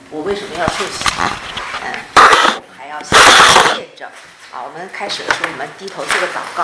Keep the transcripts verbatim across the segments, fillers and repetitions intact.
我为什么要受洗？嗯，还要写见证。好，我们开始的时候，我们低头做个祷告。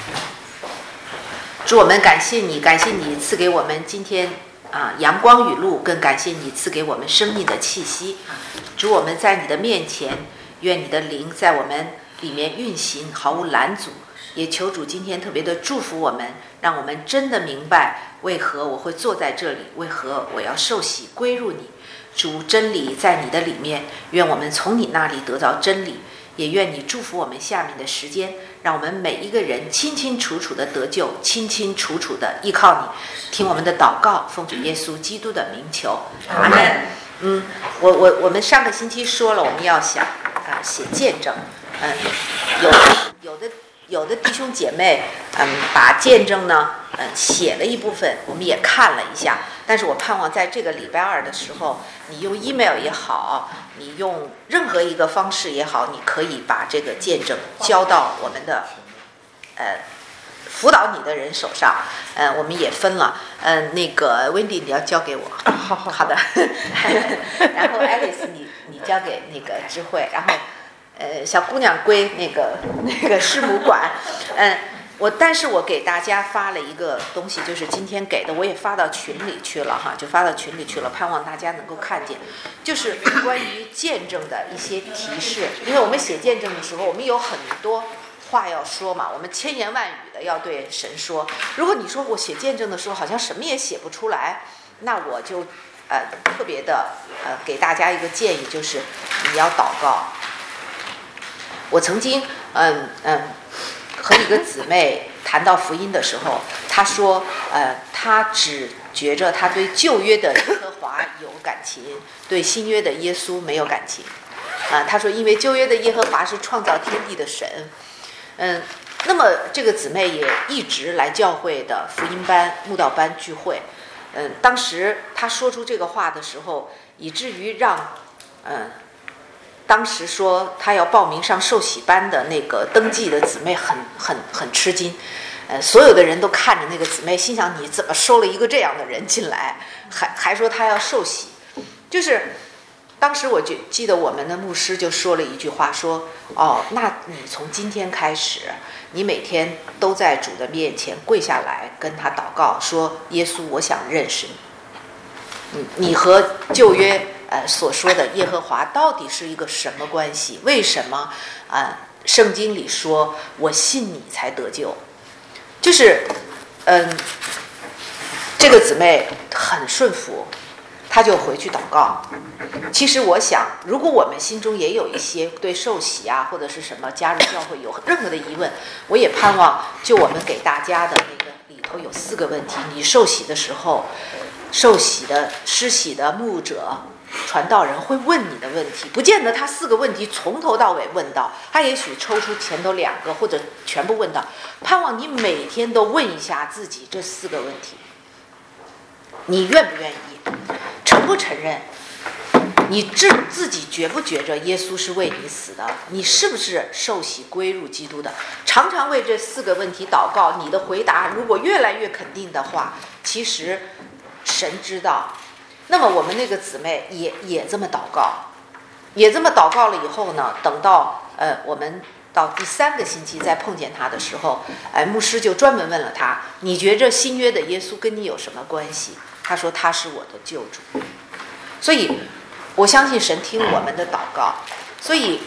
主，我们感谢你，感谢你赐给我们今天啊阳光雨露，更感谢你赐给我们生命的气息。主，我们在你的面前，愿你的灵在我们里面运行，毫无拦阻。也求主今天特别的祝福我们，让我们真的明白为何我会坐在这里，为何我要受洗归入你。主，真理在你的里面，愿我们从你那里得到真理，也愿你祝福我们下面的时间，让我们每一个人清清楚楚的得救，清清楚楚的依靠你。听我们的祷告，奉主耶稣基督的名求，阿们。嗯，我我我们上个星期说了，我们要想啊写见证，嗯，有有的。有的弟兄姐妹，嗯，把见证呢，嗯，写了一部分，我们也看了一下。但是我盼望在这个礼拜二的时候，你用 email 也好，你用任何一个方式也好，你可以把这个见证交到我们的，呃，辅导你的人手上。呃，我们也分了，嗯、呃，那个 Wendy 你要交给我， 好好好的。然后 Alice 你你交给那个智慧，然后。呃，小姑娘归那个那个师母管，嗯，我但是我给大家发了一个东西，就是今天给的，我也发到群里去了哈，就发到群里去了，盼望大家能够看见，就是关于见证的一些提示，因为我们写见证的时候，我们有很多话要说嘛，我们千言万语的要对神说。如果你说我写见证的时候好像什么也写不出来，那我就呃特别的呃给大家一个建议，就是你要祷告。我曾经嗯嗯和一个姊妹谈到福音的时候，她说呃她只觉着她对旧约的耶和华有感情，对新约的耶稣没有感情啊、呃。她说因为旧约的耶和华是创造天地的神，嗯，那么这个姊妹也一直来教会的福音班慕道班聚会，嗯，当时她说出这个话的时候，以至于让嗯。当时说他要报名上受洗班的那个登记的姊妹很很很吃惊，呃，所有的人都看着那个姊妹，心想你怎么收了一个这样的人进来，还还说他要受洗，就是当时我就记得我们的牧师就说了一句话，说哦，那你从今天开始，你每天都在主的面前跪下来跟他祷告，说耶稣，我想认识你，你和旧约。呃，所说的耶和华到底是一个什么关系？为什么啊、呃？圣经里说我信你才得救，就是嗯，这个姊妹很顺服，她就回去祷告。其实我想，如果我们心中也有一些对受洗啊或者是什么加入教会有任何的疑问，我也盼望就我们给大家的那个里头有四个问题：你受洗的时候，受洗的施洗的牧者。传道人会问你的问题，不见得他四个问题从头到尾问到，他也许抽出前头两个或者全部问到。盼望你每天都问一下自己这四个问题：你愿不愿意？承不承认？你自自己觉不觉着耶稣是为你死的？你是不是受洗归入基督的？常常为这四个问题祷告，你的回答如果越来越肯定的话，其实神知道。那么我们那个姊妹也也这么祷告，也这么祷告了以后呢，等到呃我们到第三个星期再碰见她的时候，哎，牧师就专门问了她，你觉着新约的耶稣跟你有什么关系？她说他是我的救主。所以我相信神听我们的祷告，所以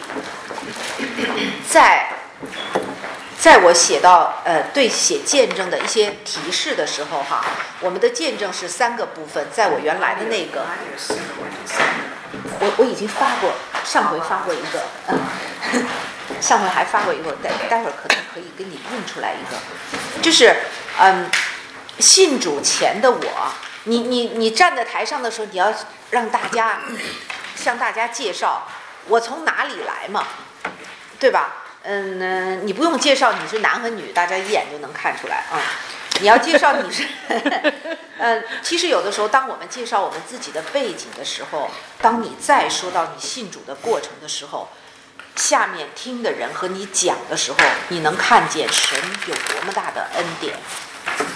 在在我写到呃对写见证的一些提示的时候哈，我们的见证是三个部分，在我原来的那个，我我已经发过，上回发过一个，嗯，上回还发过一个，待待会儿可能可以给你印出来一个，就是嗯，信主前的我，你你你站在台上的时候，你要让大家向大家介绍我从哪里来嘛，对吧？嗯，你不用介绍你是男和女，大家一眼就能看出来啊、嗯。你要介绍你是，嗯，其实有的时候，当我们介绍我们自己的背景的时候，当你再说到你信主的过程的时候，下面听的人和你讲的时候，你能看见神有多么大的恩典。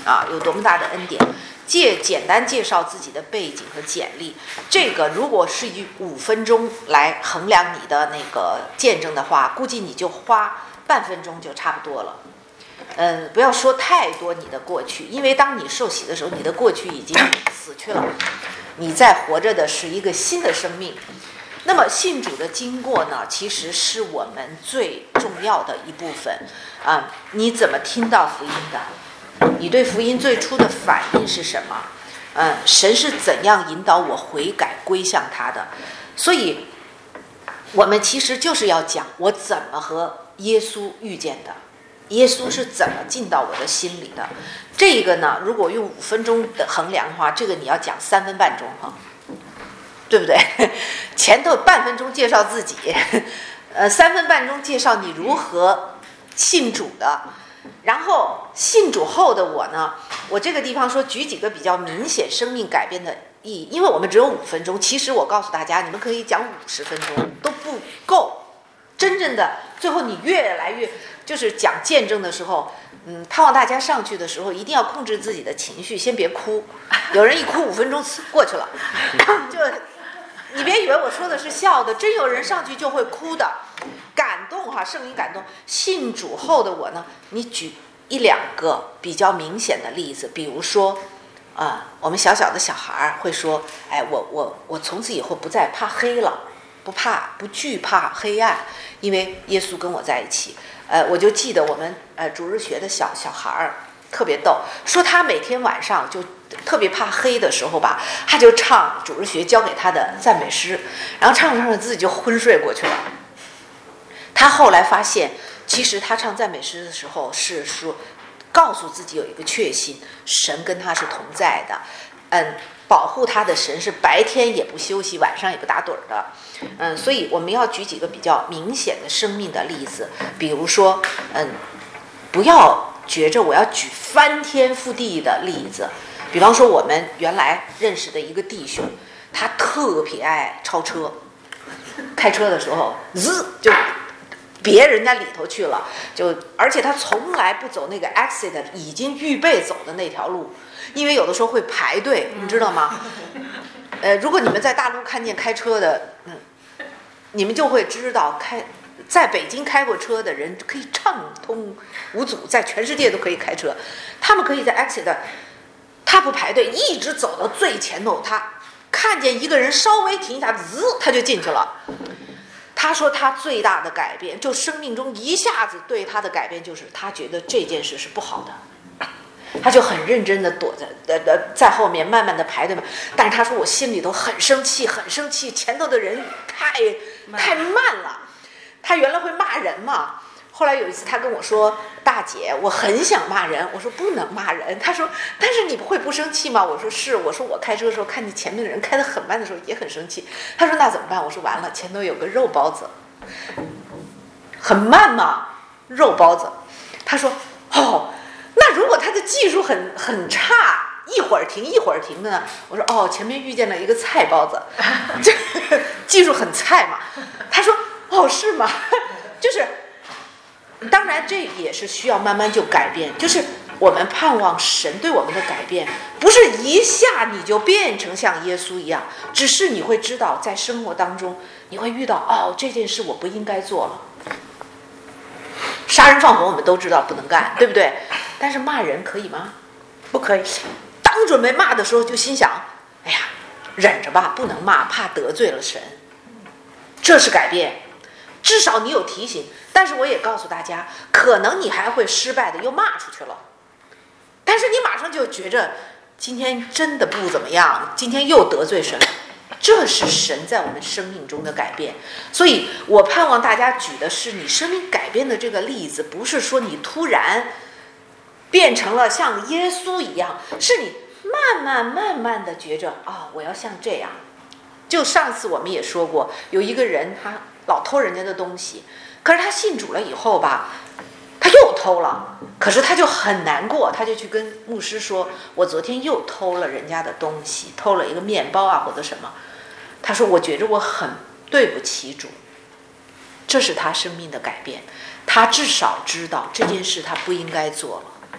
啊，有多么大的恩典。介简单介绍自己的背景和简历，这个如果是以五分钟来衡量你的那个见证的话，估计你就花半分钟就差不多了。嗯，不要说太多你的过去，因为当你受洗的时候，你的过去已经死去了，你在活着的是一个新的生命。那么信主的经过呢，其实是我们最重要的一部分啊。你怎么听到福音的？你对福音最初的反应是什么？嗯，神是怎样引导我悔改归向他的？所以我们其实就是要讲我怎么和耶稣遇见的，耶稣是怎么进到我的心里的。这个呢，如果用五分钟的衡量的话，这个你要讲三分半钟哈，对不对？前头半分钟介绍自己，呃，三分半钟介绍你如何信主的。然后信主后的我呢，我这个地方说举几个比较明显生命改变的意义，因为我们只有五分钟，其实我告诉大家，你们可以讲五十分钟都不够。真正的最后你越来越就是讲见证的时候，嗯，盼望大家上去的时候一定要控制自己的情绪，先别哭。有人一哭五分钟过去了，就你别以为我说的是笑的，真有人上去就会哭的。感动哈，圣灵感动。信主后的我呢，你举一两个比较明显的例子，比如说，啊、呃，我们小小的小孩会说，哎，我我我从此以后不再怕黑了，不怕不惧怕黑暗，因为耶稣跟我在一起。呃，我就记得我们呃主日学的小小孩特别逗，说他每天晚上就特别怕黑的时候吧，他就唱主日学教给他的赞美诗，然后唱着唱着自己就昏睡过去了。他后来发现，其实他唱赞美诗的时候是说，告诉自己有一个确信，神跟他是同在的，嗯，保护他的神是白天也不休息，晚上也不打盹的，嗯，所以我们要举几个比较明显的生命的例子，比如说，嗯，不要觉着我要举翻天覆地的例子，比方说我们原来认识的一个弟兄，他特别爱超车，开车的时候滋就别人家里头去了，就而且他从来不走那个 exit 已经预备走的那条路，因为有的时候会排队，你知道吗？呃，如果你们在大陆看见开车的，嗯，你们就会知道，开在北京开过车的人可以畅通无阻，在全世界都可以开车，他们可以在 exit， 他不排队，一直走到最前头，他看见一个人稍微停一下，滋，他就进去了。他说他最大的改变，就生命中一下子对他的改变，就是他觉得这件事是不好的，他就很认真的躲在呃在后面慢慢的排队嘛。但是他说我心里头很生气，很生气，前头的人太太慢了。他原来会骂人嘛，后来有一次他跟我说，大姐，我很想骂人。我说不能骂人。他说但是你不会不生气吗？我说是。我说我开车的时候看见前面的人开得很慢的时候也很生气。他说那怎么办？我说完了，前头有个肉包子，很慢嘛，肉包子。他说哦，那如果他的技术很很差，一会儿停一会儿停的呢？我说哦，前面遇见了一个菜包子，技术很菜嘛。他说哦，是吗？就是当然这也是需要慢慢就改变，就是我们盼望神对我们的改变不是一下你就变成像耶稣一样，只是你会知道在生活当中你会遇到，哦，这件事我不应该做了。杀人放火我们都知道不能干，对不对？但是骂人可以吗？不可以。当准备骂的时候就心想，哎呀，忍着吧，不能骂，怕得罪了神。这是改变，至少你有提醒。但是我也告诉大家，可能你还会失败的又骂出去了，但是你马上就觉着今天真的不怎么样，今天又得罪神了。这是神在我们生命中的改变。所以我盼望大家举的是你生命改变的这个例子，不是说你突然变成了像耶稣一样，是你慢慢慢慢的觉着啊、哦，我要像这样。就上次我们也说过，有一个人他老偷人家的东西，可是他信主了以后吧，他又偷了，可是他就很难过，他就去跟牧师说，我昨天又偷了人家的东西，偷了一个面包啊或者什么。他说我觉着我很对不起主。这是他生命的改变，他至少知道这件事他不应该做了。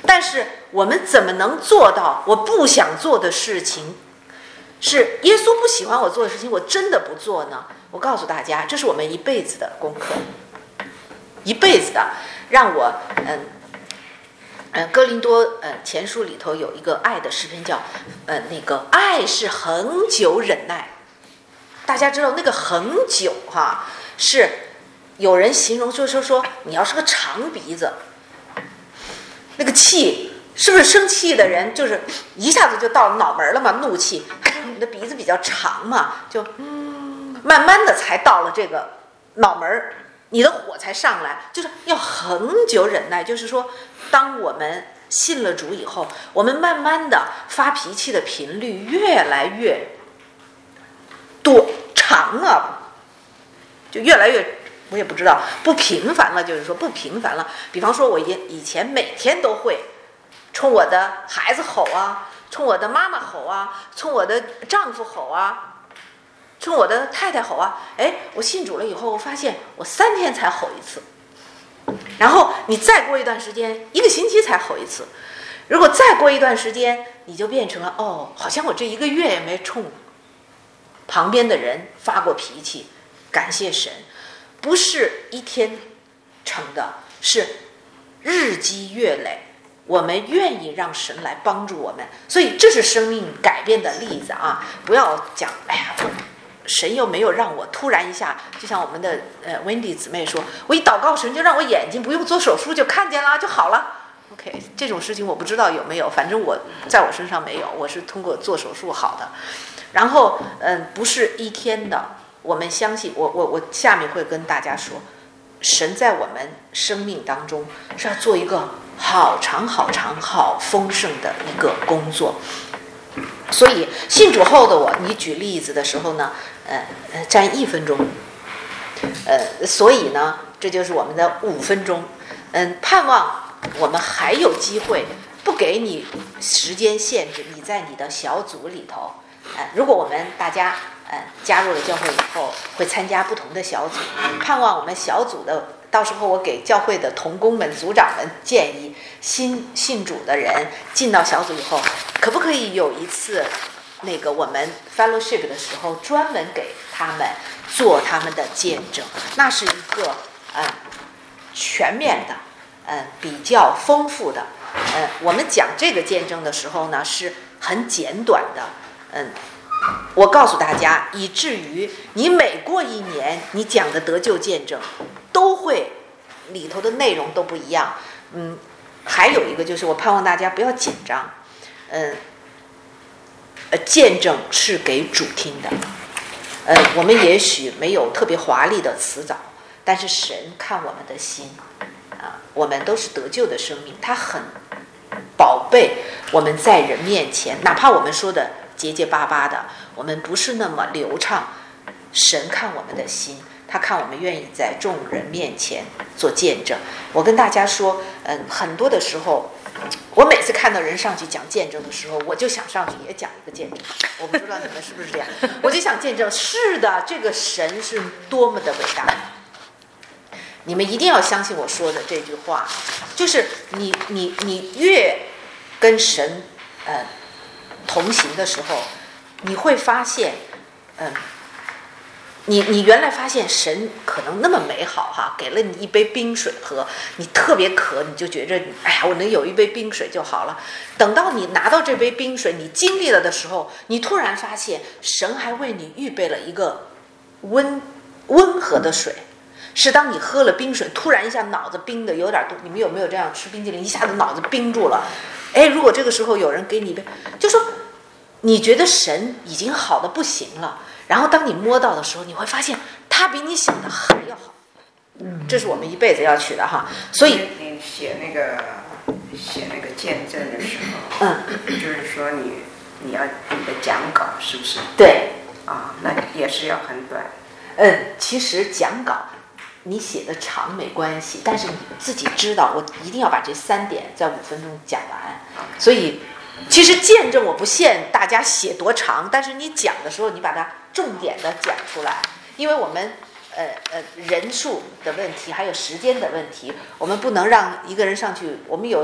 但是我们怎么能做到我不想做的事情，是耶稣不喜欢我做的事情，我真的不做呢？我告诉大家，这是我们一辈子的功课，一辈子的。让我嗯嗯，哥林多呃前书里头有一个爱的诗篇叫呃那个爱是恒久忍耐。大家知道那个恒久哈，是有人形容就是说说你要是个长鼻子，那个气是不是生气的人就是一下子就到脑门了嘛？怒气，他说你的鼻子比较长嘛，就嗯慢慢的才到了这个脑门，你的火才上来，就是要恒久忍耐。就是说，当我们信了主以后，我们慢慢的发脾气的频率越来越多长啊，就越来越。我也不知道，不频繁了，就是说不频繁了。比方说，我以以前每天都会冲我的孩子吼啊，冲我的妈妈吼啊，冲我的丈夫吼啊，冲我的太太吼啊。哎，我信主了以后，我发现我三天才吼一次，然后你再过一段时间，一个星期才吼一次。如果再过一段时间，你就变成了哦，好像我这一个月也没冲旁边的人发过脾气。感谢神。不是一天成的，是日积月累，我们愿意让神来帮助我们，所以这是生命改变的例子啊！不要讲，哎呀，神又没有让我突然一下，就像我们的呃 Wendy 姊妹说，我一祷告神就让我眼睛不用做手术就看见了就好了。OK， 这种事情我不知道有没有，反正我在我身上没有，我是通过做手术好的。然后嗯、呃，不是一天的。我们相信，我我我下面会跟大家说，神在我们生命当中是要做一个好长好长好丰盛的一个工作。所以信主后的我，你举例子的时候呢，呃呃，占一分钟，呃，所以呢，这就是我们的五分钟。嗯，盼望我们还有机会，不给你时间限制，你在你的小组里头，呃，如果我们大家。呃，加入了教会以后，会参加不同的小组。盼望我们小组的，到时候我给教会的同工们、组长们建议，新信主的人进到小组以后，可不可以有一次，那个我们 fellowship 的时候，专门给他们做他们的见证？那是一个嗯全面的，嗯比较丰富的。嗯，我们讲这个见证的时候呢，是很简短的，嗯。我告诉大家，以至于你每过一年，你讲的得救见证都会里头的内容都不一样。嗯，还有一个就是，我盼望大家不要紧张。嗯，呃，见证是给主听的。呃，我们也许没有特别华丽的辞藻，但是神看我们的心啊，我们都是得救的生命，他很宝贝我们在人面前，哪怕我们说的结结巴巴的，我们不是那么流畅，神看我们的心，他看我们愿意在众人面前做见证。我跟大家说，嗯，很多的时候，我每次看到人上去讲见证的时候，我就想上去也讲一个见证。我不知道你们是不是这样，我就想见证，是的，这个神是多么的伟大。你们一定要相信我说的这句话，就是你你你越跟神呃同行的时候，你会发现，嗯，你你原来发现神可能那么美好哈，给了你一杯冰水喝，你特别渴，你就觉着哎呀，我能有一杯冰水就好了。等到你拿到这杯冰水，你经历了的时候，你突然发现神还为你预备了一个温温和的水。是当你喝了冰水，突然一下脑子冰的有点多，你们有没有这样吃冰激凌一下子脑子冰住了？哎，如果这个时候有人给你一杯，就说你觉得神已经好的不行了，然后当你摸到的时候，你会发现他比你想的还要好。嗯，这是我们一辈子要取的哈。所以你写那个写那个见证的时候，嗯，就是说你你要你的讲稿是不是？ 对。 啊，那也是要很短。 嗯，其实讲稿你写的长没关系，但是你自己知道，我一定要把这三点在五分钟讲完。所以，其实见证我不限大家写多长，但是你讲的时候，你把它重点的讲出来，因为我们呃呃人数的问题，还有时间的问题，我们不能让一个人上去。我们有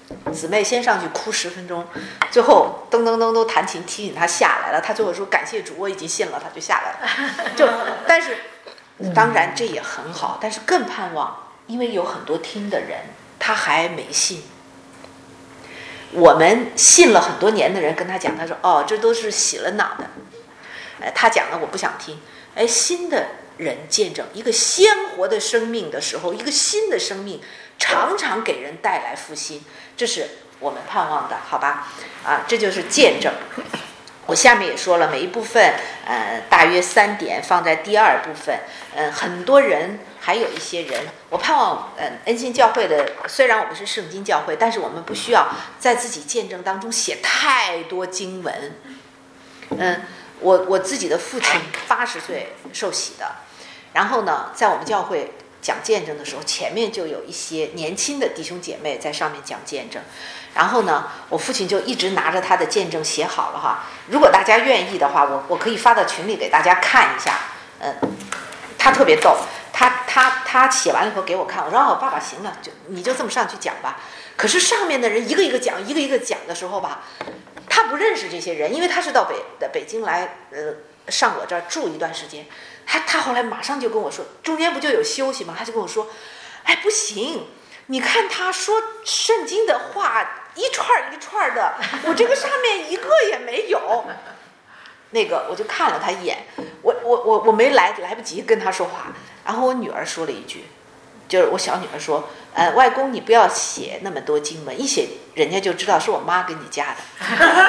姊妹先上去哭十分钟，最后噔噔噔都弹琴提醒她下来了。她最后说感谢主，我已经信了，她就下来了。就但是当然这也很好，但是更盼望，因为有很多听的人他还没信。我们信了很多年的人跟他讲，他说哦，这都是洗了脑的。哎，他讲了我不想听。哎，新的人见证一个鲜活的生命的时候，一个新的生命常常给人带来复兴，这是我们盼望的，好吧？啊，这就是见证。我下面也说了，每一部分呃大约三点放在第二部分。嗯、呃，很多人还有一些人，我盼望嗯、呃、恩信教会的，虽然我们是圣经教会，但是我们不需要在自己见证当中写太多经文。嗯。我我自己的父亲八十岁受洗的，然后呢，在我们教会讲见证的时候，前面就有一些年轻的弟兄姐妹在上面讲见证，然后呢，我父亲就一直拿着他的见证写好了哈。如果大家愿意的话，我我可以发到群里给大家看一下。嗯，他特别逗，他他他写完了以后给我看，我说哦，爸爸行了，就你就这么上去讲吧。可是上面的人一个一个讲，一个一个讲的时候吧。他不认识这些人，因为他是到北北京来，呃，上我这儿住一段时间。他他后来马上就跟我说，中间不就有休息吗？他就跟我说，哎，不行，你看他说圣经的话一串一串的，我这个上面一个也没有。那个我就看了他一眼，我我我我没来来不及跟他说话，然后我女儿说了一句。就是我小女儿说，呃，外公你不要写那么多经文，一写人家就知道是我妈给你加的。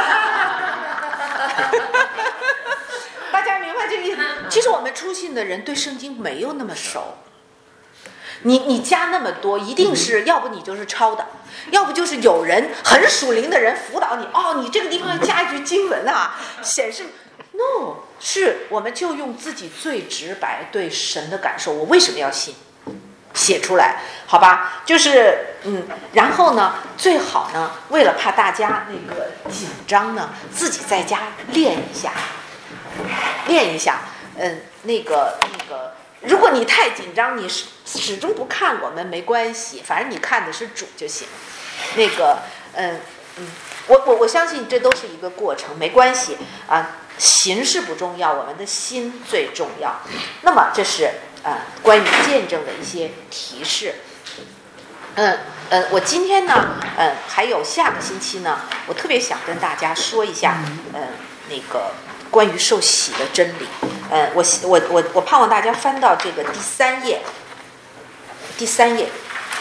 大家明白这个意思？其实我们初信的人对圣经没有那么熟，你你加那么多，一定是要不你就是抄的，要不就是有人很属灵的人辅导你，哦，你这个地方要加一句经文啊，显示 no， 是我们就用自己最直白对神的感受，我为什么要信？写出来，好吧？就是嗯，然后呢，最好呢，为了怕大家那个紧张呢，自己在家练一下，练一下。嗯，那个那个，如果你太紧张，你始始终不看我们没关系，反正你看的是主就行。那个嗯嗯，我我我相信这都是一个过程，没关系啊，形式不重要，我们的心最重要。那么这是。呃，关于见证的一些提示，嗯呃，我今天呢，呃，还有下个星期呢，我特别想跟大家说一下，呃，那个关于受洗的真理，呃，我我我我盼望大家翻到这个第三页，第三页，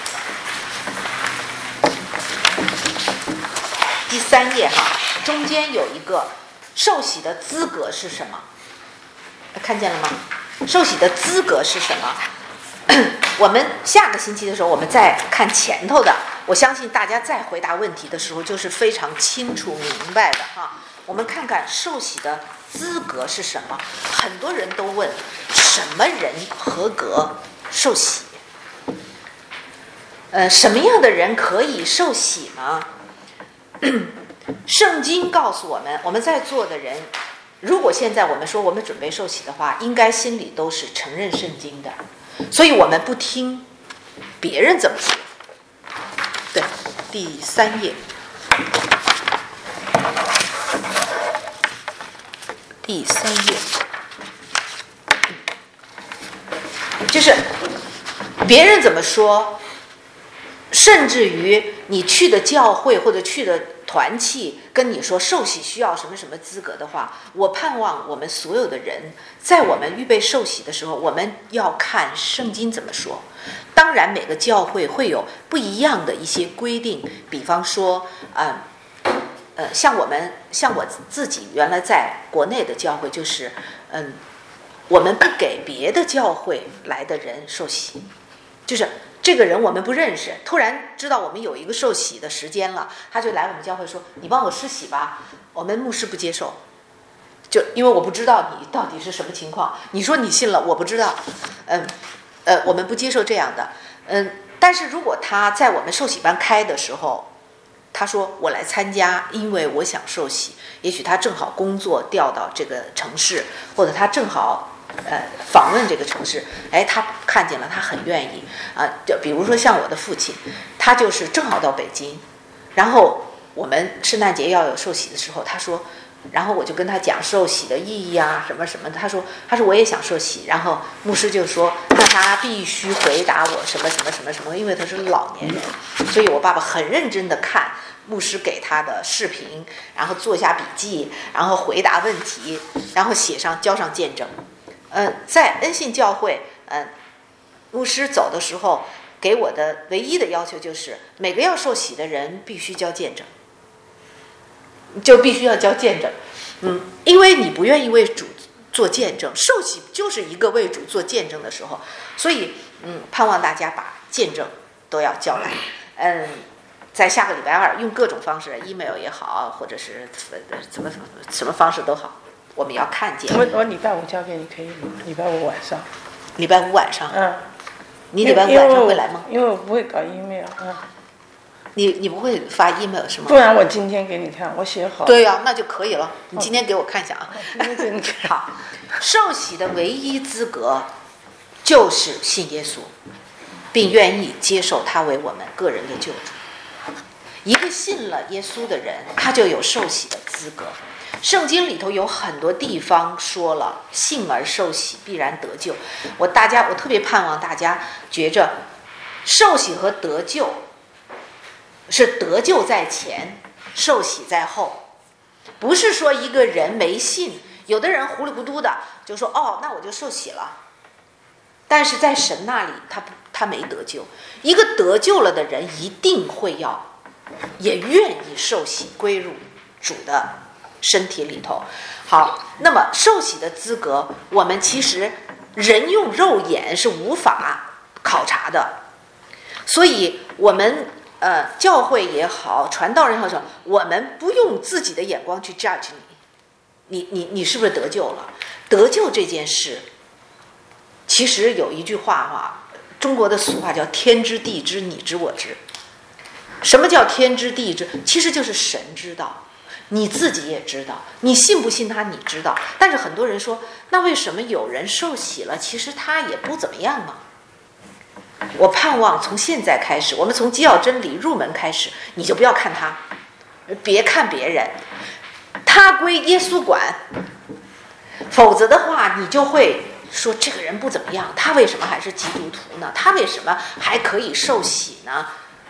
第三页哈，中间有一个受洗的资格是什么？看见了吗？受洗的资格是什么？我们下个星期的时候，我们再看前头的。我相信大家在回答问题的时候，就是非常清楚明白的哈。我们看看受洗的资格是什么？很多人都问，什么人合格受洗？呃，什么样的人可以受洗呢？圣经告诉我们，我们在座的人。如果现在我们说我们准备受洗的话，应该心里都是承认圣经的，所以我们不听别人怎么说。对，第三页，第三页，就是别人怎么说，甚至于你去的教会或者去的团契跟你说受洗需要什么什么资格的话，我盼望我们所有的人在我们预备受洗的时候，我们要看圣经怎么说。当然每个教会会有不一样的一些规定，比方说呃呃，像我们像我自己原来在国内的教会就是嗯，我们不给别的教会来的人受洗，就是这个人我们不认识，突然知道我们有一个受洗的时间了，他就来我们教会说你帮我施洗吧，我们牧师不接受，就因为我不知道你到底是什么情况，你说你信了我不知道，嗯呃，我们不接受这样的。嗯，但是如果他在我们受洗班开的时候，他说我来参加，因为我想受洗，也许他正好工作调到这个城市，或者他正好呃，访问这个城市，哎，他看见了，他很愿意啊。就比如说像我的父亲，他就是正好到北京， 然后我们圣诞节要有受洗的时候，他说，然后我就跟他讲受洗的意义啊，什么什么的。他说，他说我也想受洗。然后牧师就说，那他必须回答我什么什么什么什么，因为他是老年人，所以我爸爸很认真的看牧师给他的视频，然后做下笔记，然后回答问题，然后写上交上见证。呃，在恩信教会，呃，牧师走的时候给我的唯一的要求就是，每个要受洗的人必须交见证。就必须要交见证，嗯，因为你不愿意为主做见证，受洗就是一个为主做见证的时候，所以，嗯，盼望大家把见证都要交来，嗯，在下个礼拜二用各种方式 ，email 也好，或者是怎么什么方式都好，我们要看见。 我我礼拜五交给你可以吗？礼拜五晚上。 礼拜五晚上。 嗯。 你礼拜五晚上会来吗？ 因为我不会搞 email， 嗯。 你你不会发 email 是吗？ 不然我今天给你看，我写好。 对呀、啊，那就可以了。你今天给我看一下啊。 好， 受洗的唯一资格就是信耶稣，并愿意接受他为我们个人的救主。一个信了耶稣的人，他就有受洗的资格。圣经里头有很多地方说了，信而受洗必然得救。我大家，我特别盼望大家觉着，受洗和得救。是得救在前，受洗在后，不是说一个人没信，有的人糊里糊涂的就说哦，那我就受洗了，但是在神那里他不他没得救。一个得救了的人一定会要，也愿意受洗归入主的身体里头。好，那么受洗的资格，我们其实人用肉眼是无法考察的，所以我们。呃，教会也好，传道人也好，我们不用自己的眼光去 judge 你，你你你是不是得救了？得救这件事，其实有一句话哈，中国的俗话叫天知地知，你知我知。什么叫天知地知？其实就是神知道，你自己也知道，你信不信他你知道。但是很多人说，那为什么有人受洗了，其实他也不怎么样呢？我盼望从现在开始，我们从基要真理入门开始，你就不要看他，别看别人，他归耶稣管，否则的话你就会说这个人不怎么样，他为什么还是基督徒呢？他为什么还可以受洗呢？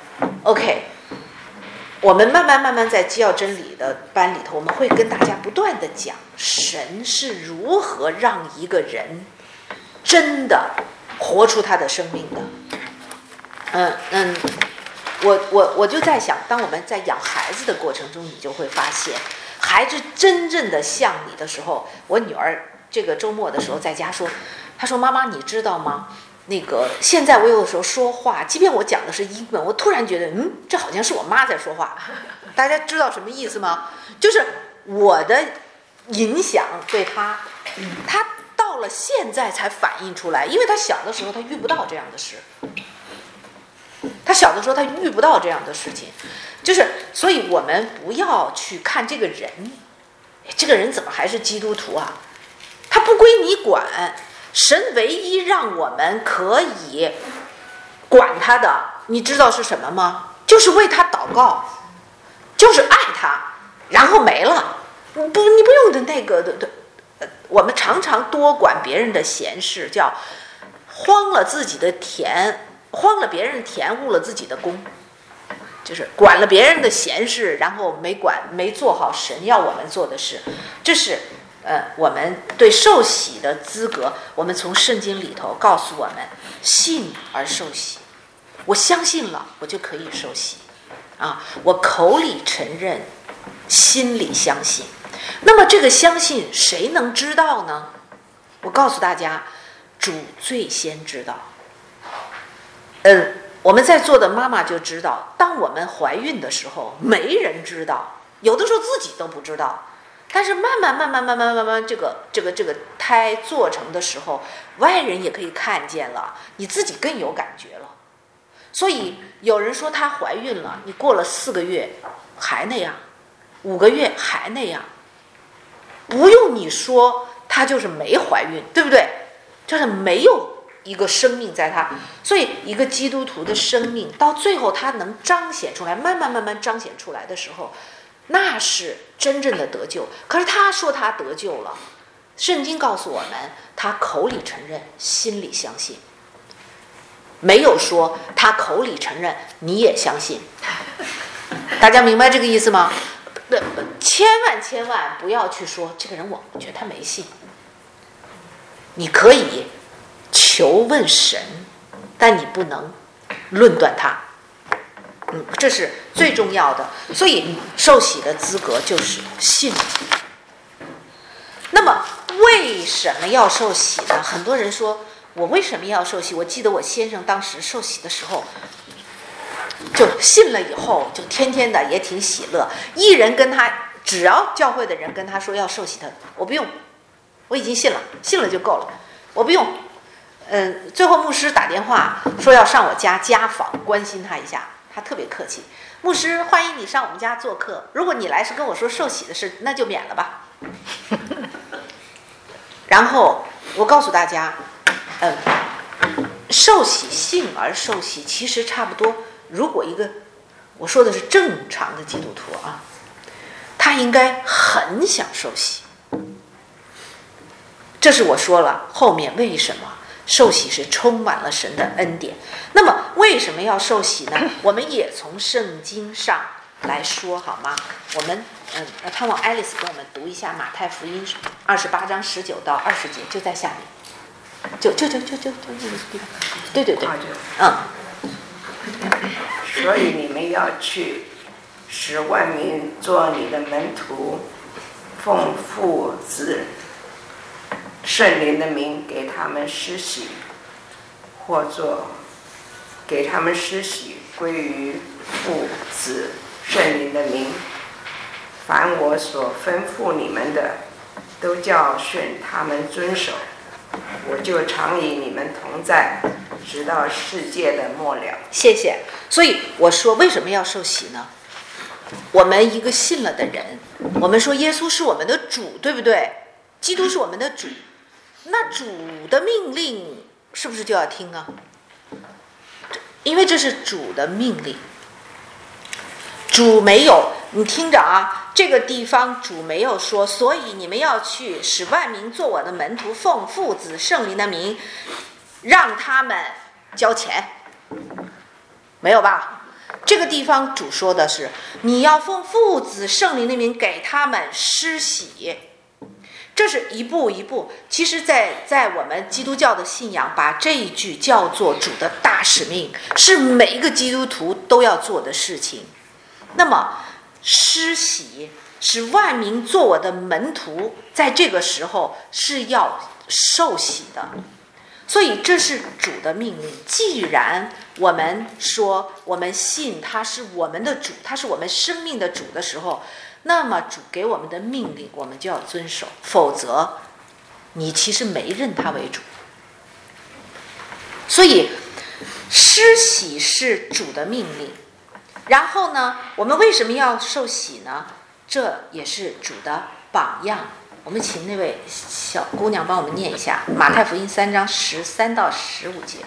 OK， 我们慢慢慢慢在基要真理的班里头，我们会跟大家不断的讲神是如何让一个人真的活出他的生命的。嗯嗯，我我我就在想，当我们在养孩子的过程中，你就会发现，孩子真正的像你的时候，我女儿这个周末的时候在家说，她说妈妈你知道吗？那个现在我有的时候说话，即便我讲的是英文，我突然觉得，嗯，这好像是我妈在说话。大家知道什么意思吗？就是我的影响对她，她到了现在才反映出来，因为她小的时候她遇不到这样的事。他小的时候他遇不到这样的事情，就是所以我们不要去看这个人，这个人怎么还是基督徒啊？他不归你管，神唯一让我们可以管他的，你知道是什么吗？就是为他祷告，就是爱他，然后没了。不，你不用的那个的的，我们常常多管别人的闲事，叫荒了自己的田。荒了别人田，误了自己的功，就是管了别人的闲事，然后没管没做好神要我们做的事。这是呃我们对受洗的资格，我们从圣经里头告诉我们，信而受洗。我相信了，我就可以受洗啊！我口里承认，心里相信。那么这个相信谁能知道呢？我告诉大家，主最先知道。嗯，我们在座的妈妈就知道，当我们怀孕的时候，没人知道，有的时候自己都不知道。但是慢慢慢慢慢慢慢慢，这个这个这个胎做成的时候，外人也可以看见了，你自己更有感觉了。所以有人说她怀孕了，你过了四个月还那样，五个月还那样，不用你说，她就是没怀孕，对不对？就是没有一个生命在他，所以一个基督徒的生命到最后他能彰显出来，慢慢慢慢彰显出来的时候，那是真正的得救。可是他说他得救了，圣经告诉我们，他口里承认，心里相信，没有说他口里承认你也相信。大家明白这个意思吗？千万千万不要去说这个人我觉得他没信。你可以求问神，但你不能论断他。嗯，这是最重要的。所以受洗的资格就是信。那么为什么要受洗呢？很多人说我为什么要受洗？我记得我先生当时受洗的时候，就信了以后就天天的也挺喜乐，一人跟他，只要教会的人跟他说要受洗的，我不用，我已经信了，信了就够了，我不用。嗯，最后牧师打电话说要上我家家访，关心他一下，他特别客气，牧师欢迎你上我们家做客，如果你来是跟我说受洗的事，那就免了吧。然后我告诉大家，嗯，受洗信而受洗其实差不多。如果一个，我说的是正常的基督徒啊，他应该很想受洗。这是我说了后面为什么受洗是充满了神的恩典。那么为什么要受洗呢？我们也从圣经上来说好吗？我们嗯，盼望爱丽丝跟我们读一下马太福音二十八章十九到二十节，就在下面，就就就就就就那个地方，对对对，嗯。 所以你们要去，使万民做你的门徒，奉父子圣灵的名给他们施洗，或作给他们施洗归于父子圣灵的名。凡我所吩咐你们的，都教训他们遵守。我就常与你们同在，直到世界的末了。 谢谢。所以我说为什么要受洗呢？我们一个信了的人，我们说耶稣是我们的主，对不对？基督是我们的主，那主的命令是不是就要听啊？因为这是主的命令。主没有，你听着啊，这个地方主没有说，所以你们要去使万民做我的门徒，奉父子圣灵的名，让他们交钱，没有吧？这个地方主说的是你要奉父子圣灵的名给他们施洗，这是一步一步。其实在在我们基督教的信仰，把这一句叫做主的大使命，是每一个基督徒都要做的事情。那么施洗使万民做我的门徒，在这个时候是要受洗的，所以这是主的命令。既然我们说我们信他是我们的主，他是我们生命的主的时候，那么主给我们的命令我们就要遵守，否则你其实没认他为主。所以施洗是主的命令。然后呢，我们为什么要受洗呢？这也是主的榜样。我们请那位小姑娘帮我们念一下马太福音三章十三到十五节。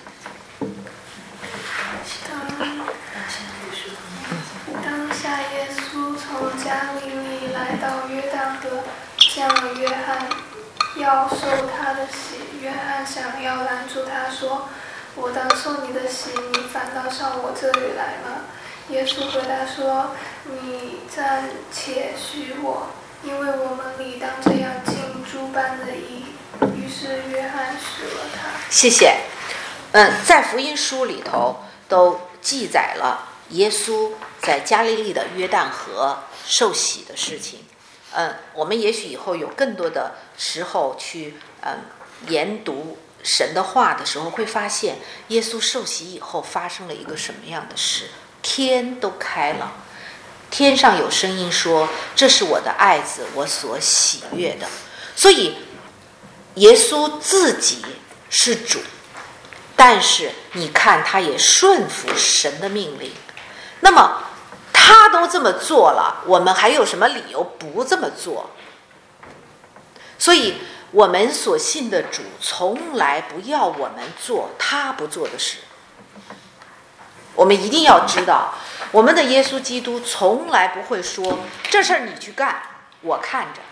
当下耶稣从加利利来到约旦河，见了约翰，要受他的洗。约翰想要拦住他，说：“我当受你的洗，你反倒上我这里来吗？”耶稣回答说：“你暂且许我，因为我们理当这样尽诸般的义。”于是约翰许了他。 谢谢。嗯，在福音书里头都记载了耶稣在加利利的约旦河受洗的事情。嗯，我们也许以后有更多的时候去嗯研读神的话的时候，会发现耶稣受洗以后发生了一个什么样的事。天都开了，天上有声音说：“这是我的爱子，我所喜悦的。”所以耶稣自己是主，但是你看他也顺服神的命令。那么他都这么做了，我们还有什么理由不这么做？所以我们所信的主从来不要我们做他不做的事。我们一定要知道，我们的耶稣基督从来不会说这事儿你去干，我看着。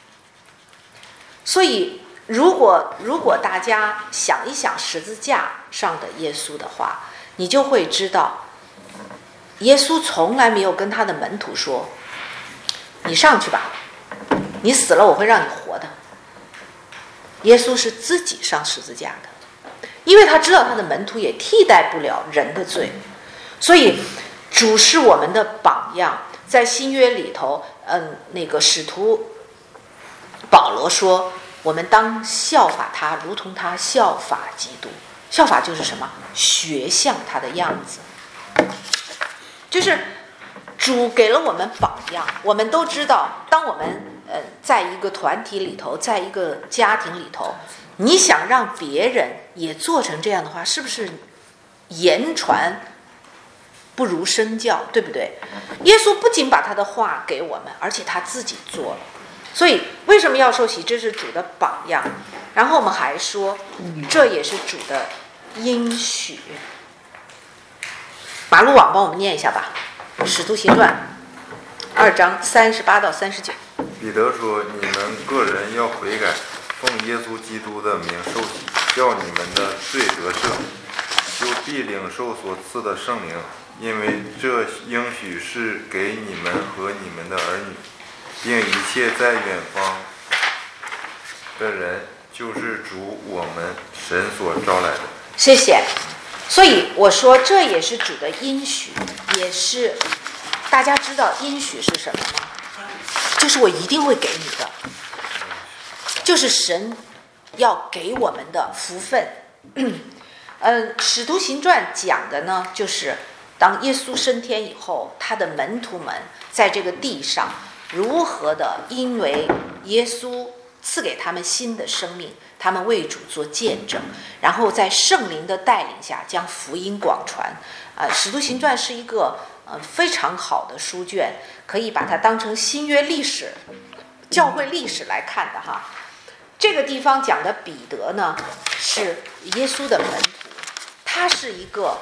所以如果如果大家想一想十字架上的耶稣的话，你就会知道，耶稣从来没有跟他的门徒说你上去吧，你死了我会让你活的。耶稣是自己上十字架的，因为他知道他的门徒也替代不了人的罪，所以主是我们的榜样。在新约里头，嗯，那个使徒保罗说，我们当效法他，如同他效法基督。效法就是什么？学像他的样子，就是主给了我们榜样。我们都知道，当我们呃在一个团体里头，在一个家庭里头，你想让别人也做成这样的话，是不是言传不如身教，对不对？耶稣不仅把他的话给我们，而且他自己做了。所以为什么要受洗？这是主的榜样。然后我们还说，这也是主的应许。马路网帮我们念一下吧，《使徒行传》二章三十八到三十九。 彼得说：“你们个人要悔改，奉耶稣基督的名受洗，叫你们的罪得赦，就必领受所赐的圣灵，因为这应许是给你们和你们的儿女，并一切在远方的人，就是主我们神所招来的。” 谢谢。所以我说，这也是主的应许，也是大家知道应许是什么吗？就是我一定会给你的，就是神要给我们的福分。嗯，使徒行传讲的呢，就是当耶稣升天以后，他的门徒们在这个地上如何的因为耶稣赐给他们新的生命，他们为主做见证，然后在圣灵的带领下将福音广传。啊、呃，使徒行传是一个呃非常好的书卷，可以把它当成新约历史、教会历史来看的哈。这个地方讲的彼得呢，是耶稣的门徒，他是一个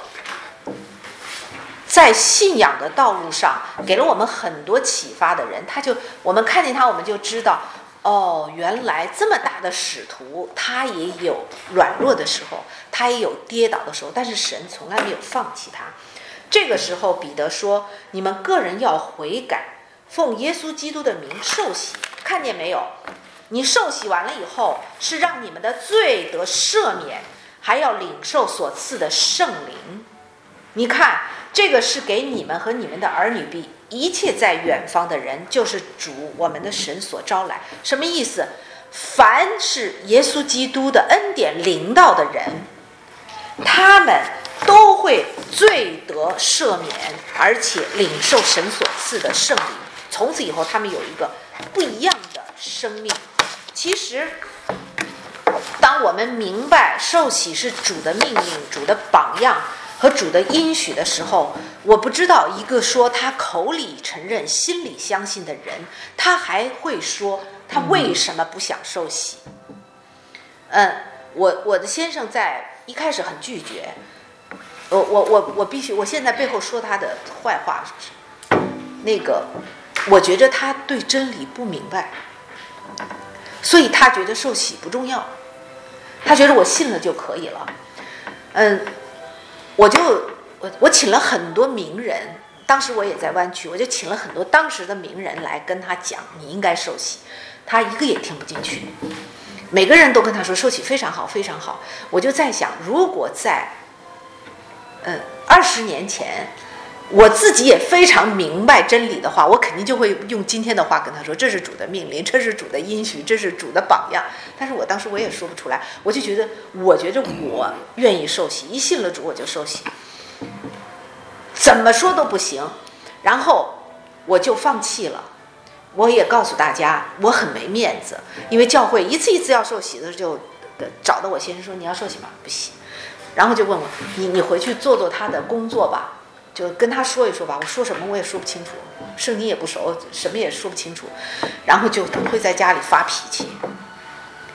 在信仰的道路上给了我们很多启发的人。他就我们看见他，我们就知道，哦，原来这么大的使徒，他也有软弱的时候，他也有跌倒的时候，但是神从来没有放弃他。这个时候彼得说，你们个人要悔改，奉耶稣基督的名受洗。看见没有？你受洗完了以后，是让你们的罪得赦免，还要领受所赐的圣灵。你看，这个是给你们和你们的儿女比一切在远方的人，就是主我们的神所招来。什么意思？凡是耶稣基督的恩典临到的人，他们都会罪得赦免，而且领受神所赐的圣灵。从此以后，他们有一个不一样的生命。其实当我们明白受洗是主的命令、主的榜样和主的应许的时候，我不知道一个说他口里承认心里相信的人，他还会说他为什么不想受洗。嗯，我我的先生在一开始很拒绝，我我我我必须，我现在背后说他的坏话，那个我觉得他对真理不明白，所以他觉得受洗不重要，他觉得我信了就可以了。嗯，我就我我请了很多名人，当时我也在湾区，我就请了很多当时的名人来跟他讲你应该受洗，他一个也听不进去，每个人都跟他说受洗非常好非常好。我就在想，如果在嗯二十年前我自己也非常明白真理的话，我肯定就会用今天的话跟他说，这是主的命令，这是主的应许，这是主的榜样。但是我当时我也说不出来，我就觉得我觉得我愿意受洗，一信了主我就受洗，怎么说都不行，然后我就放弃了。我也告诉大家我很没面子，因为教会一次一次要受洗的时候，就找到我先生说，你要受洗吗？不行。然后就问我，你你回去做做他的工作吧，就跟他说一说吧。我说什么我也说不清楚，圣经也不熟，什么也说不清楚，然后就会在家里发脾气。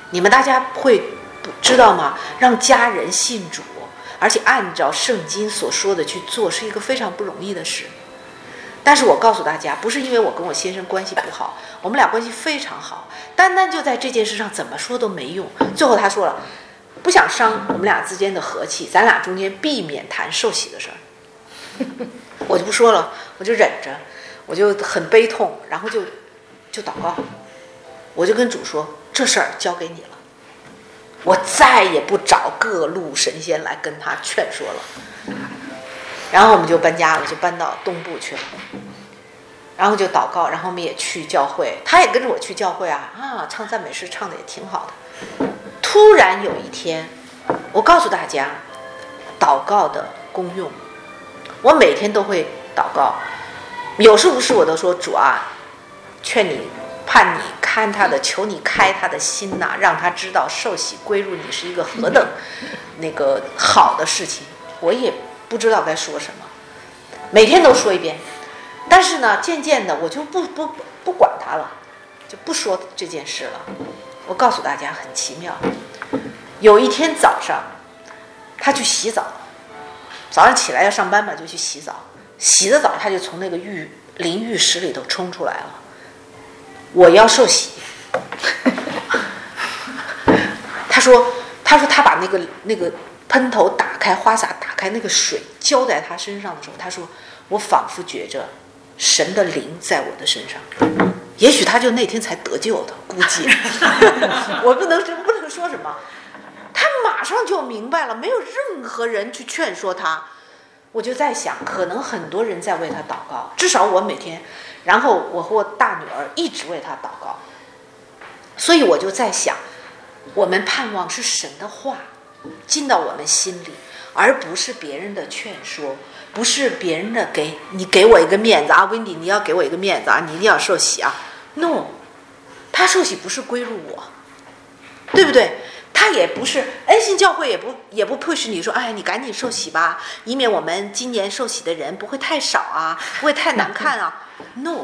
你们大家会知道吗？让家人信主，而且按照圣经所说的去做，是一个非常不容易的事。但是我告诉大家，不是因为我跟我先生关系不好，我们俩关系非常好，单单就在这件事上怎么说都没用。最后他说了，不想伤我们俩之间的和气，咱俩中间避免谈受洗的事儿。我就不说了，我就忍着，我就很悲痛，然后就就祷告，我就跟主说，这事儿交给你了，我再也不找各路神仙来跟他劝说了。然后我们就搬家了，就搬到东部去了，然后就祷告，然后我们也去教会，他也跟着我去教会啊啊，唱赞美诗唱的也挺好的。突然有一天，我告诉大家，祷告的功用，我每天都会祷告，有事无事我都说，主啊，劝你盼你看他的，求你开他的心呐、啊，让他知道受洗归入你是一个何等那个好的事情。我也不知道该说什么，每天都说一遍。但是呢，渐渐的我就不不不管他了，就不说这件事了。我告诉大家很奇妙，有一天早上他去洗澡，早上起来要上班嘛，就去洗澡，洗的澡他就从那个浴淋浴室里头冲出来了，我要受洗。他说他说他把那个那个喷头打开，花洒打开，那个水浇在他身上的时候，他说我仿佛觉着神的灵在我的身上。也许他就那天才得救的，估计我不能不能说什么，他马上就明白了，没有任何人去劝说他。我就在想，可能很多人在为他祷告，至少我每天，然后我和我大女儿一直为他祷告。所以我就在想，我们盼望是神的话进到我们心里，而不是别人的劝说，不是别人的给你给我一个面子啊，温迪你要给我一个面子啊，你一定要受洗啊。No， 他受洗不是归入我，对不对？他也不是恩信教会也不也不 push 你说，哎，你赶紧受洗吧，以免我们今年受洗的人不会太少啊，不会太难看啊。No，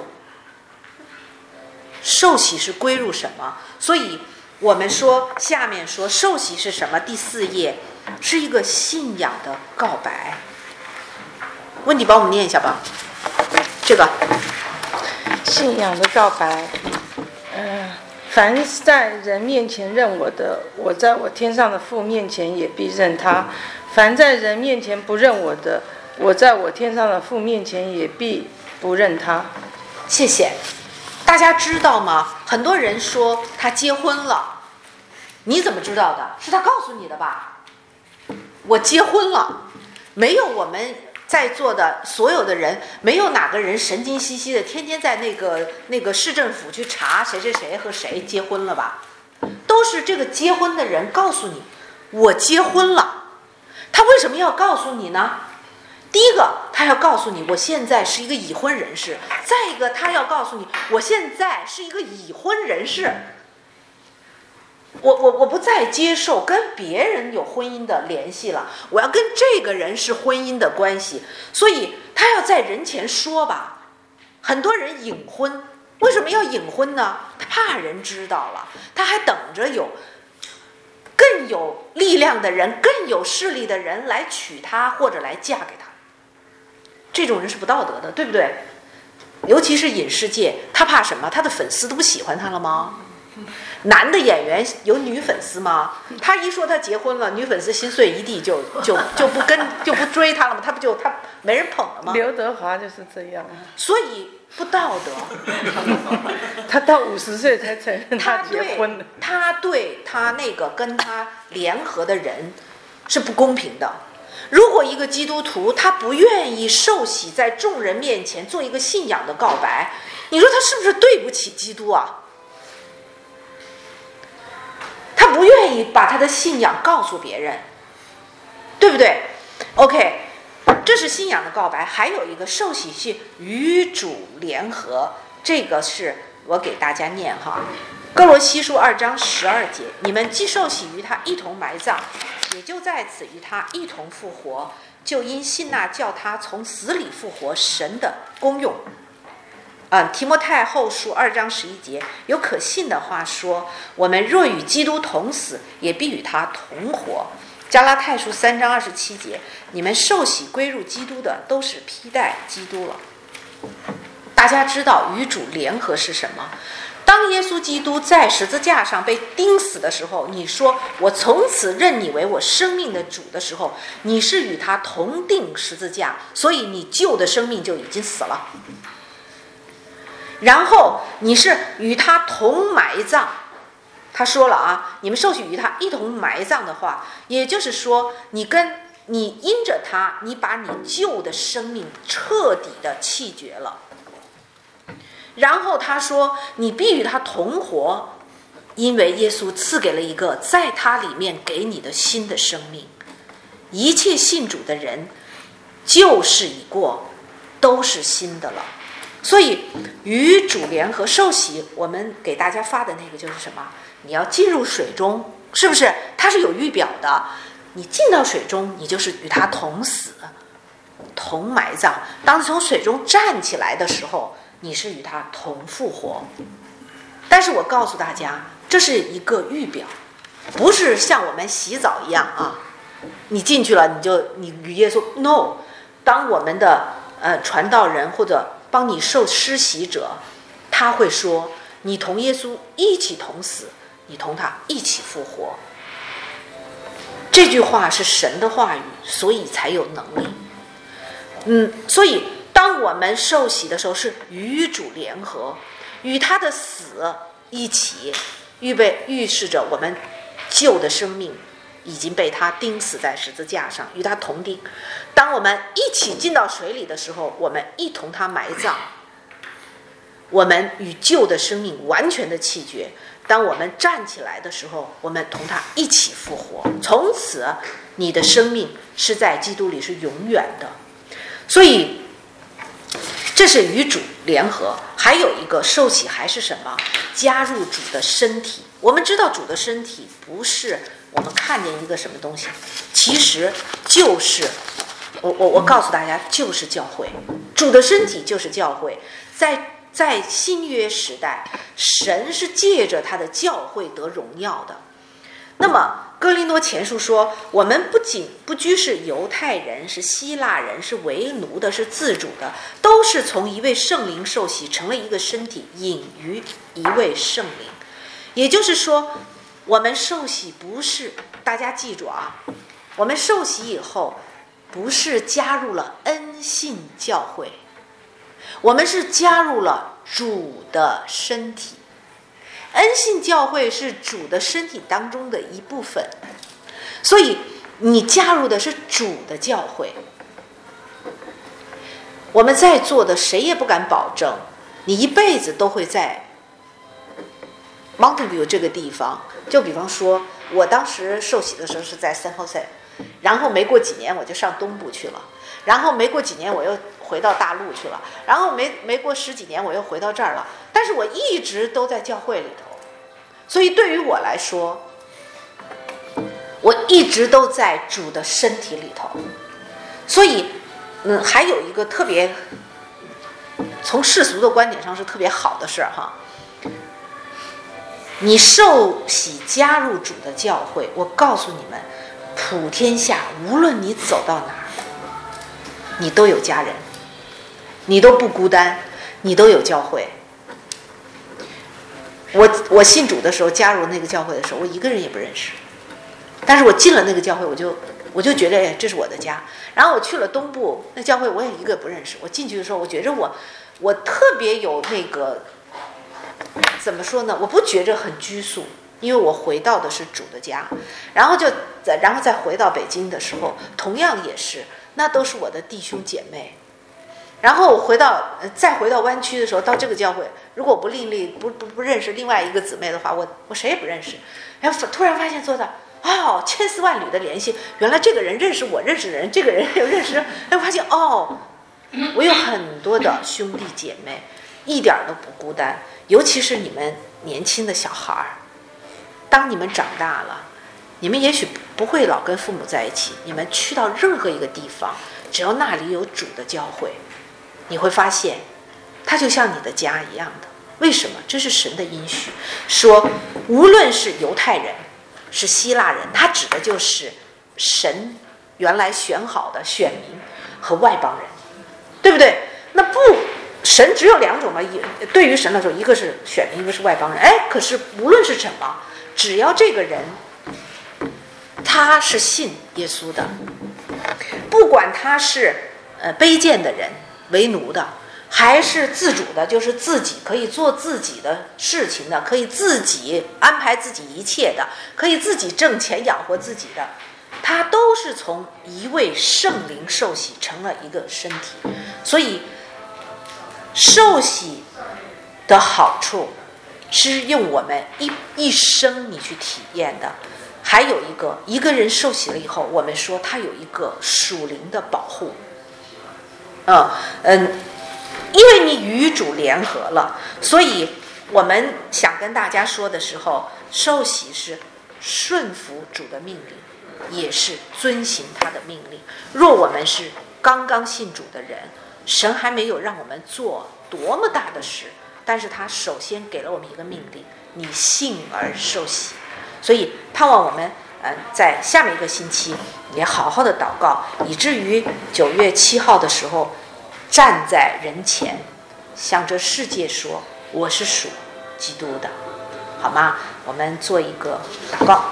受洗是归入什么？所以我们说下面说受洗是什么？第四页是一个信仰的告白。温迪帮我们念一下吧，这个信仰的告白。嗯，凡在人面前认我的，我在我天上的父面前也必认他；凡在人面前不认我的，我在我天上的父面前也必不认他。 谢谢。大家知道吗？很多人说他结婚了，你怎么知道的？是他告诉你的吧？我结婚了，没有我们在座的所有的人，没有哪个人神经兮兮的天天在那个那个市政府去查谁谁谁和谁结婚了吧？都是这个结婚的人告诉你，我结婚了。他为什么要告诉你呢？第一个，他要告诉你我现在是一个已婚人士；再一个，他要告诉你我现在是一个已婚人士。我我我不再接受跟别人有婚姻的联系了，我要跟这个人是婚姻的关系。所以他要在人前说吧。很多人隐婚，为什么要隐婚呢？他怕人知道了，他还等着有更有力量的人、更有势力的人来娶她或者来嫁给他。这种人是不道德的，对不对？尤其是影视界，他怕什么？他的粉丝都不喜欢他了吗？男的演员有女粉丝吗？他一说他结婚了，女粉丝心碎一地，就就就不跟就不追他了吗？他不就他没人捧了吗？ 刘德华就是这样， 所以不道德。 他到五十岁才承认他结婚了。 他对他那个跟他联合的人是不公平的。如果一个基督徒他不愿意受洗，在众人面前做一个信仰的告白，你说他是不是对不起基督啊？他不愿意把他的信仰告诉别人，对不对 ？OK， 这是信仰的告白。还有一个受洗是与主联合，这个是我给大家念哈，《哥罗西书》二章十二节，你们既受洗与他一同埋葬，也就在此与他一同复活，就因信那叫他从死里复活神的功用。啊、 啊，提摩太后书二章十一节有可信的话说：我们若与基督同死，也必与他同活。加拉太书三章二十七节，你们受洗归入基督的，都是披戴基督了。大家知道与主联合是什么？当耶稣基督在十字架上被钉死的时候，你说我从此认你为我生命的主的时候，你是与他同钉十字架，所以你旧的生命就已经死了。然后你是与他同埋葬，他说了啊，你们受洗与他一同埋葬的话，也就是说你跟你因着他，你把你旧的生命彻底的弃绝了。然后他说你必与他同活，因为耶稣赐给了一个在他里面给你的新的生命。一切信主的人旧事已过，都是新的了。所以与主联合受洗，我们给大家发的那个就是什么？你要进入水中，是不是？它是有预表的。你进到水中，你就是与他同死同埋葬。当你从水中站起来的时候，你是与他同复活。但是我告诉大家，这是一个预表，不是像我们洗澡一样啊，你进去了你就你与耶稣 no。 当我们的呃传道人或者帮你受施洗者，他会说你同耶稣一起同死，你同他一起复活。这句话是神的话语，所以才有能力。嗯，所以当我们受洗的时候，是与主联合，与他的死一起，预备预示着我们旧的生命已经被他钉死在十字架上，与他同钉。当我们一起进到水里的时候，我们一同他埋葬，我们与旧的生命完全的弃绝。当我们站起来的时候，我们同他一起复活。从此你的生命是在基督里是永远的。所以这是与主联合。还有一个受洗还是什么？加入主的身体。我们知道主的身体不是我们看见一个什么东西，其实就是我我我告诉大家，就是教会。主的身体就是教会。在在新约时代，神是借着他的教会得荣耀的。那么哥林多前书说，我们不仅不拘是犹太人，是希腊人，是为奴的，是自主的，都是从一位圣灵受洗，成了一个身体，隐于一位圣灵。也就是说，我们受洗不是，大家记住啊，我们受洗以后不是加入了恩信教会，我们是加入了主的身体。恩信教会是主的身体当中的一部分，所以你加入的是主的教会。我们在座的谁也不敢保证你一辈子都会在 Mountain View 这个地方。就比方说我当时受洗的时候是在 San Jose， 然后没过几年我就上东部去了，然后没过几年我又回到大陆去了，然后没没过十几年我又回到这儿了。但是我一直都在教会里头，所以对于我来说，我一直都在主的身体里头。所以嗯，还有一个特别从世俗的观点上是特别好的事儿哈，你受洗加入主的教会，我告诉你们，普天下无论你走到哪儿，你都有家人，你都不孤单，你都有教会。我我信主的时候，加入那个教会的时候，我一个人也不认识，但是我进了那个教会，我就我就觉得哎，这是我的家。然后我去了东部那教会，我也一个不认识。我进去的时候，我觉着我我特别有那个怎么说呢？我不觉着很拘束，因为我回到的是主的家。然后就然后再回到北京的时候，同样也是，那都是我的弟兄姐妹。然后我回到再回到湾区的时候，到这个教会，如果我不另立不不不认识另外一个姊妹的话，我我谁也不认识。然后突然发现做到哦，千丝万缕的联系，原来这个人认识我认识的人，这个人又认识，哎，发现哦，我有很多的兄弟姐妹，一点都不孤单。尤其是你们年轻的小孩，当你们长大了，你们也许不会老跟父母在一起，你们去到任何一个地方，只要那里有主的教会，你会发现它就像你的家一样的。为什么？这是神的应许，说无论是犹太人是希腊人，它指的就是神原来选好的选民和外邦人，对不对？那不，神只有两种嘛，对于神来说，一个是选民，一个是外邦人。哎，可是无论是什么，只要这个人他是信耶稣的，不管他是呃卑贱的人，为奴的，还是自主的，就是自己可以做自己的事情的，可以自己安排自己一切的，可以自己挣钱养活自己的，他都是从一位圣灵受洗成了一个身体。所以受洗的好处是用我们一一生你去体验的。还有一个，一个人受洗了以后，我们说他有一个属灵的保护。嗯嗯，因为你与主联合了，所以我们想跟大家说的时候，受洗是顺服主的命令，也是遵行他的命令。若我们是刚刚信主的人，神还没有让我们做多么大的事，但是他首先给了我们一个命令，你信而受洗。所以盼望我们呃在下面一个星期也好好的祷告，以至于九月七号的时候站在人前，向着世界说我是属基督的，好吗？我们做一个祷告。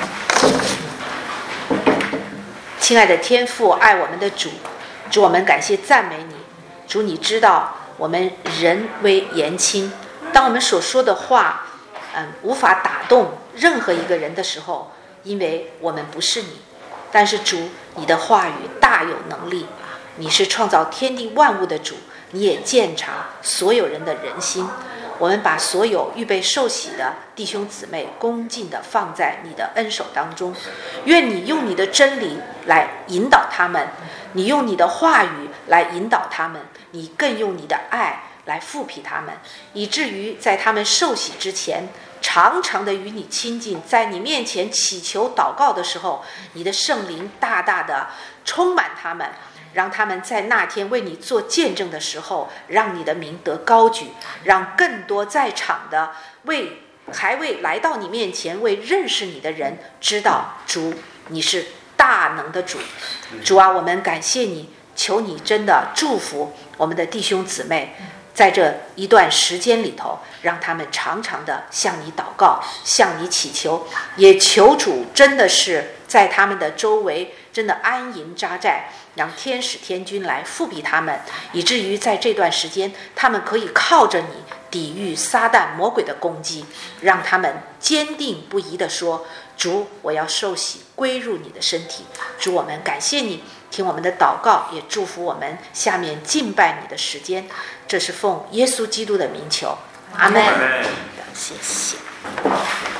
亲爱的天父，爱我们的主，主我们感谢赞美你。主你知道我们人微言轻，当我们所说的话嗯，无法打动任何一个人的时候，因为我们不是你。但是主，你的话语大有能力，你是创造天地万物的主，你也鉴察所有人的人心。我们把所有预备受洗的弟兄姊妹恭敬地放在你的恩手当中，愿你用你的真理来引导他们，你用你的话语来引导他们，你更用你的爱来复辟他们，以至于在他们受洗之前，常常的与你亲近，在你面前祈求祷告的时候，你的圣灵大大的充满他们，让他们在那天为你做见证的时候，让你的名得高举，让更多在场的为还未来到你面前为认识你的人知道，主你是大能的主。主啊，我们感谢你，求你真的祝福我们的弟兄姊妹，在这一段时间里头，让他们常常的向你祷告，向你祈求，也求主真的是在他们的周围真的安营扎寨，让天使天军来复辟他们，以至于在这段时间他们可以靠着你抵御撒旦魔鬼的攻击，让他们坚定不移地说，主我要受洗归入你的身体。主我们感谢你，听我们的祷告，也祝福我们下面敬拜你的时间，这是奉耶稣基督的名求，阿们。谢谢。